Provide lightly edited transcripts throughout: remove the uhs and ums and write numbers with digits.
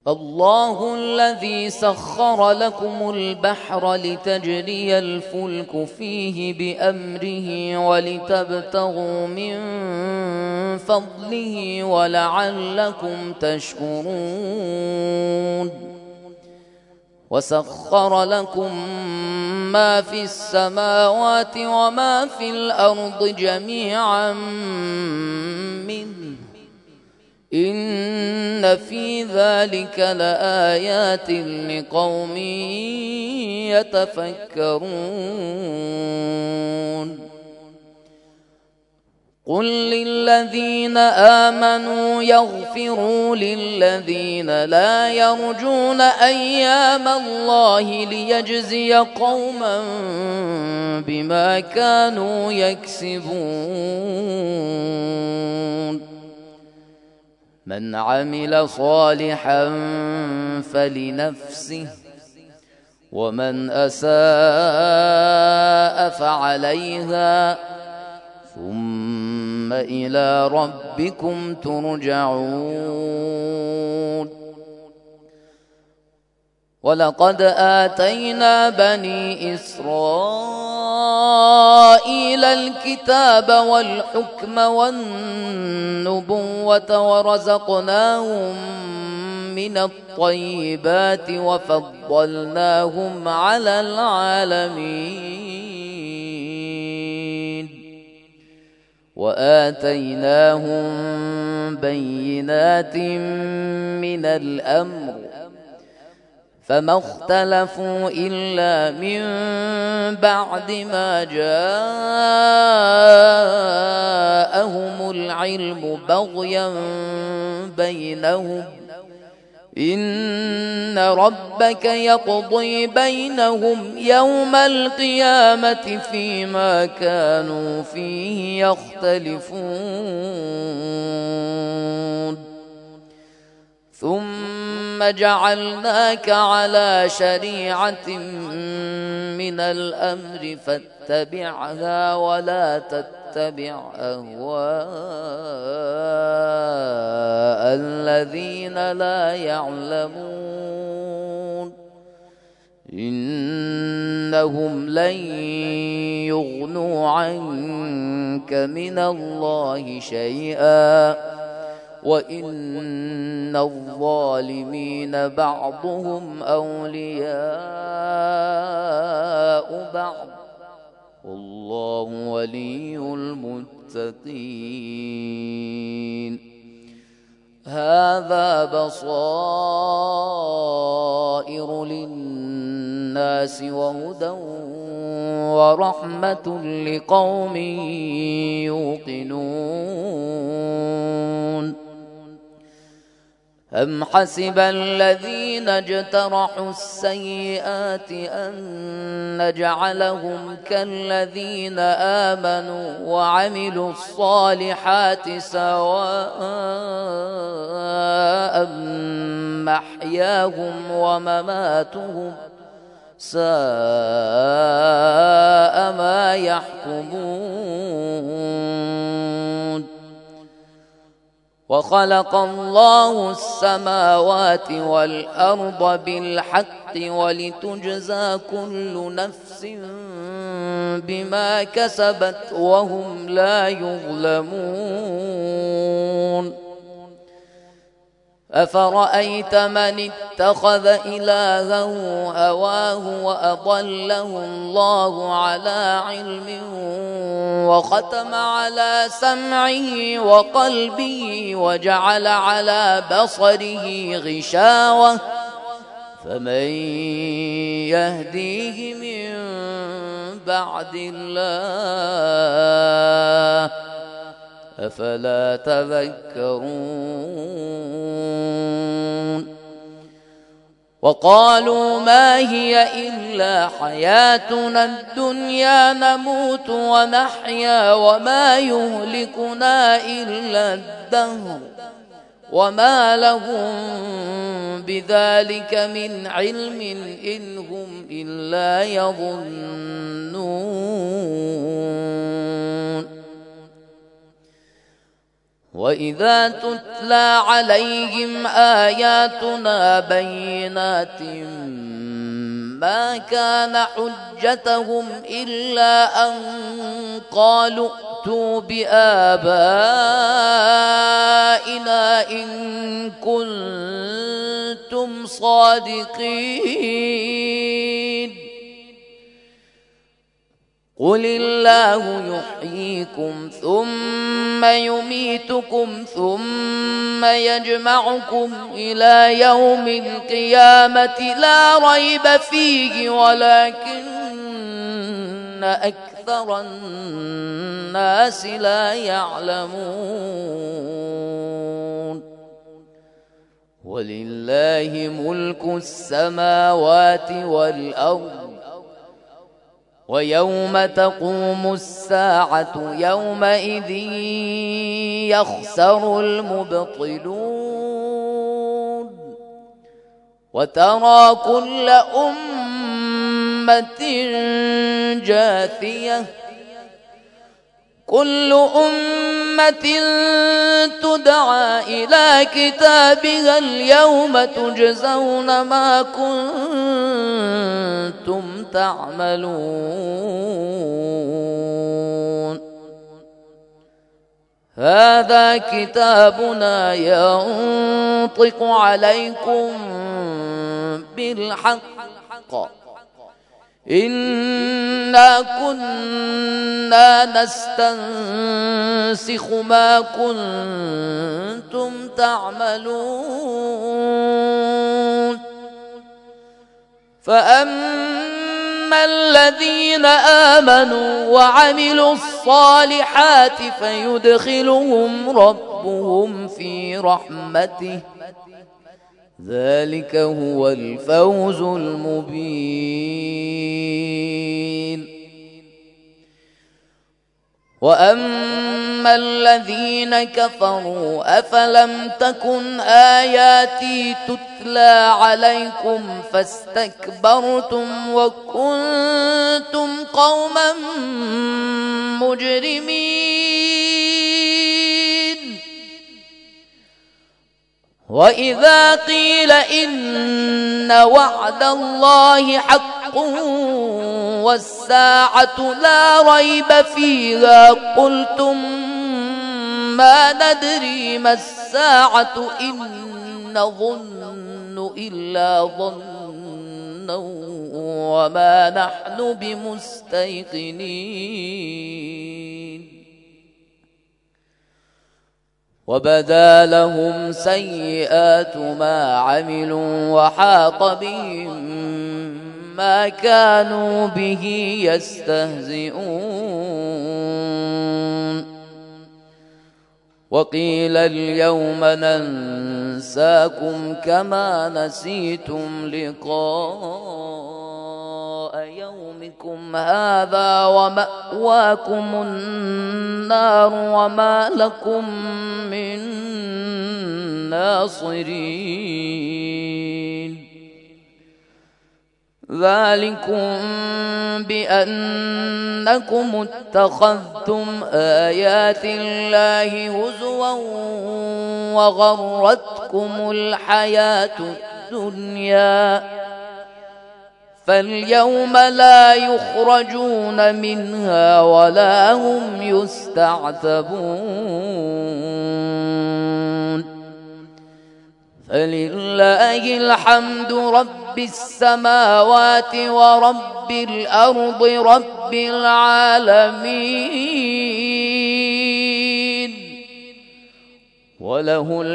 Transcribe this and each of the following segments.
الله الذي سخر لكم البحر لتجري الفلك فيه بأمره ولتبتغوا من فضله ولعلكم تشكرون وسخر لكم ما في السماوات وما في الأرض جميعا منه إن في ذلك لآيات لقوم يتفكرون قل للذين آمنوا يغفروا للذين لا يرجون أيام الله ليجزي قوما بما كانوا يكسبون من عمل صالحا فلنفسه ومن أساء فعليها ثم إلى ربكم ترجعون ولقد آتينا بني إسرائيل الكتاب والحكم والنبوة ورزقناهم من الطيبات وفضلناهم على العالمين وآتيناهم بينات من الأمر فما اختلفوا إلا من بعد ما جاءهم العلم بغيا بينهم إن ربك يقضي بينهم يوم القيامة فيما كانوا فيه يختلفون ثم جعلناك على شريعة من الأمر فاتبعها ولا تتبع أهواء الذين لا يعلمون إنهم لن يغنوا عنك من الله شيئا وإن الظالمين بعضهم أولياء بعض والله ولي المتقين هذا بصائر للناس وهدى ورحمة لقوم يوقنون أم حسب الذين اجترحوا السيئات أن نجعلهم كالذين آمنوا وعملوا الصالحات سواء محياهم ومماتهم ساء ما يحكمون وخلق الله السماوات والأرض بالحق ولتجزى كل نفس بما كسبت وهم لا يظلمون أفرأيت من اتخذ إلهه هواه وأضله الله على علم وختم على سمعه وقلبه وجعل على بصره غشاوة فمن يهديه من بعد الله أفلا تذكرون وقالوا ما هي إلا حياتنا الدنيا نموت ونحيا وما يهلكنا إلا الدهر وما لهم بذلك من علم إن هم إلا يظنون وإذا تتلى عليهم آياتنا بينات ما كان حجتهم إلا أن قالوا ائتوا بآبائنا إن كنتم صادقين قل الله يحييكم ثم يميتكم ثم يجمعكم إلى يوم القيامة لا ريب فيه ولكن أكثر الناس لا يعلمون ولله ملك السماوات والأرض ويوم تقوم الساعة يومئذ يخسر المبطلون وترى كل أمة جاثية كل أمة تدعى إلى كتابها اليوم تجزون ما كنتم تعملون هذا كتابنا ينطق عليكم بالحق إنا كنا نستنسخ ما كنتم تعملون فأما الذين آمنوا وعملوا الصالحات فيدخلهم ربهم في رحمته ذلك هو الفوز المبين وأما الذين كفروا أفلم تكن آياتي تتلى عليكم فاستكبرتم وكنتم قوما مجرمين وإذا قيل إن وعد الله حق والساعة لا ريب فيها قلتم ما ندري ما الساعة إن نظن إلا ظنا وما نحن بمستيقنين وبدا لهم سيئات ما عملوا وحاق بهم ما كانوا به يستهزئون وقيل اليوم ننساكم كما نسيتم لقاء يومكم هذا ومأواكم النار وما لكم من ناصرين ذلكم بأنكم اتخذتم آيات الله هزوا وغرتكم الحياة الدنيا فاليوم لا يخرجون منها ولا هم يستعتبون فلله الحمد رب السماوات ورب الأرض رب العالمين وله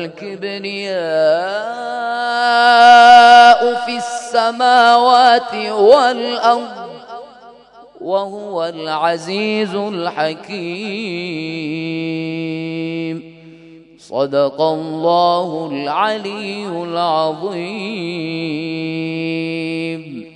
الكبرياء في السماوات والأرض وهو العزيز الحكيم صدق الله العلي العظيم.